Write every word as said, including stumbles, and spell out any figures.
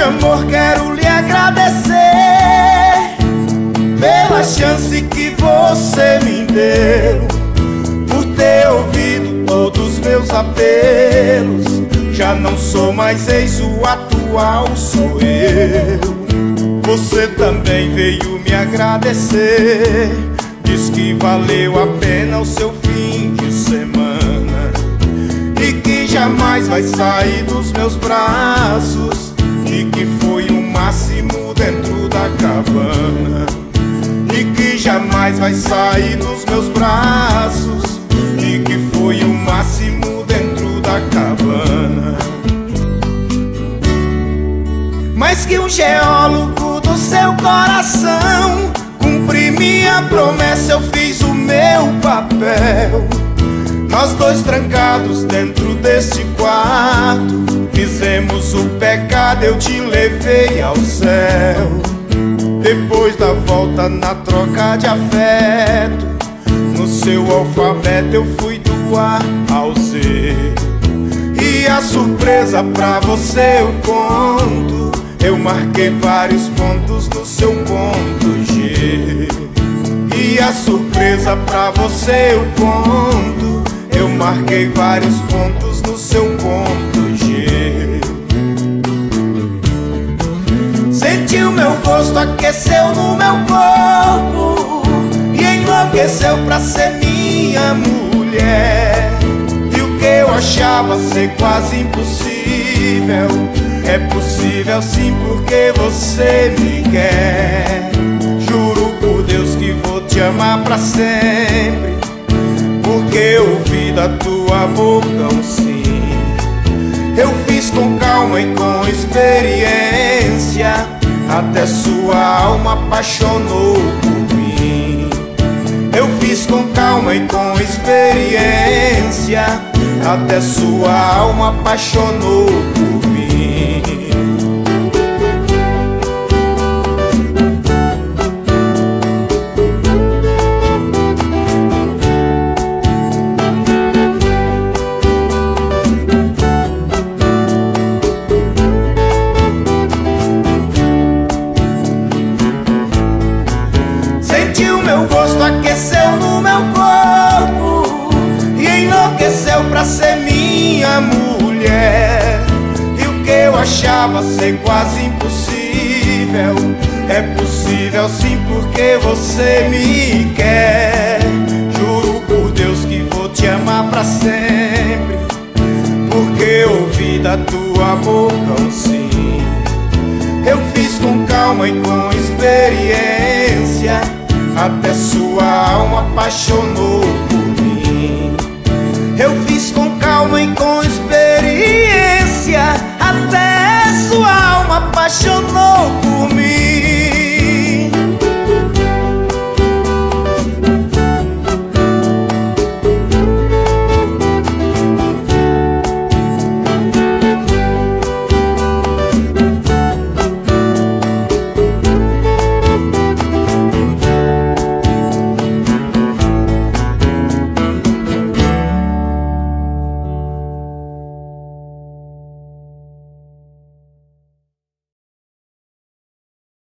de amor quero lhe agradecer pela chance que você me deu, por ter ouvido todos meus apelos. Já não sou mais ex, o atual sou eu. Você também veio me agradecer, diz que valeu a pena o seu fim de semana e que jamais vai sair dos meus braços, e que foi o máximo dentro da cabana, e que jamais vai sair dos meus braços, e que foi o máximo dentro da cabana. Mas que um geólogo do seu coração, cumpri minha promessa, eu fiz o meu papel. Nós dois trancados dentro deste quarto, fizemos o pecado, eu te levei ao céu. Depois da volta na troca de afeto, no seu alfabeto eu fui do A ao Z. E a surpresa pra você eu conto, eu marquei vários pontos no seu ponto G. E a surpresa pra você eu conto, eu marquei vários pontos no seu ponto G. Sentiu meu gosto, aqueceu no meu corpo e enlouqueceu pra ser minha mulher. E o que eu achava ser quase impossível, é possível sim porque você me quer. Juro por Deus que vou te amar pra sempre, porque eu ouvi da tua boca um sim. Eu fiz com calma e com experiência, até sua alma apaixonou por mim. Eu fiz com calma e com experiência, até sua alma apaixonou por mim. Meu gosto aqueceu no meu corpo e enlouqueceu pra ser minha mulher. E o que eu achava ser quase impossível, é possível sim porque você me quer. Juro por Deus que vou te amar pra sempre, porque ouvi da tua boca um sim. Eu fiz com calma e com experiência, até sua alma apaixonou por mim. Eu fiz com calma e com